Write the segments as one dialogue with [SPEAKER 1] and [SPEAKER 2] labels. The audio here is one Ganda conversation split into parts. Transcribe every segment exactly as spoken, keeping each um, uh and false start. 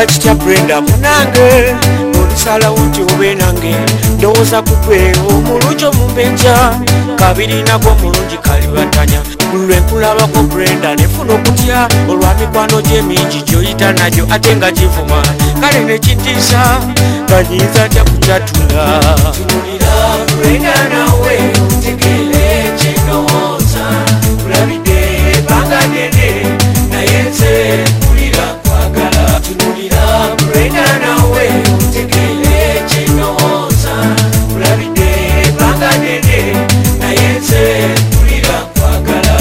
[SPEAKER 1] lwakitya Brenda munange olusalawo nti obe nange ndowooza kugwe omulungi omumbeja kabiri nagwo omulungi kalibatanya lwenkulabako Brenda nefuna okutya olwa mikwano gye mingi gyoyita nagyo ate nga givuma kale nekitiisa nga nyinza tya kukyatula tunulira Brenda nawe otegere kyendowooza kulabidde ebbanga ddene naye nze mpulira kwagala tunulira Brenda nawe otegere kyendowooza kulabidde ebbanga ddene naye nze mpulira kwagala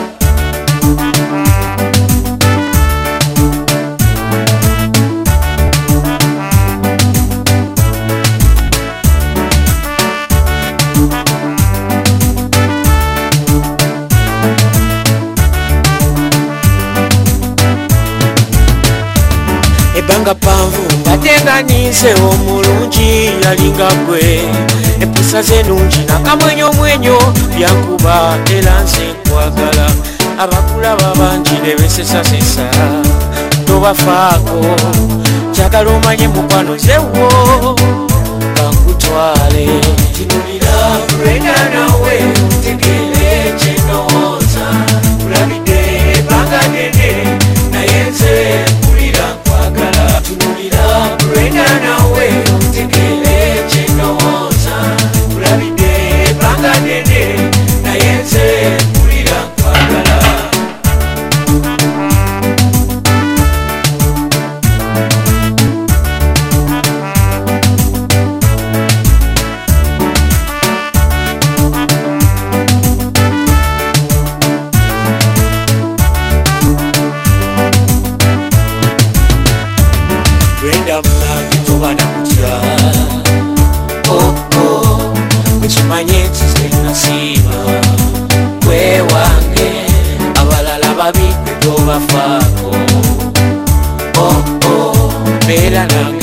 [SPEAKER 1] ebbanga panvu ngatenganize omulungi yalinga gwe empisa zenungi nakamwenyo omwenyo byankuba era nze nkwagala abakulaba bangi nebesesasesa tobafaako kyagala omanye mukwano zewo kankutwale tunulira Brenda nawe otegere kyendowooza kulabidde ebbanga ddene naye nze mpulira kwagala tunulira Brenda nawe otegere kyendowooza kulabidde ebbanga ddene naye nze mpulira kwagala Brenda munange tobana kutya oh oh ekimanye nti zenasiima gwe wange abalala babi gwe tobafaako oh oh beera nange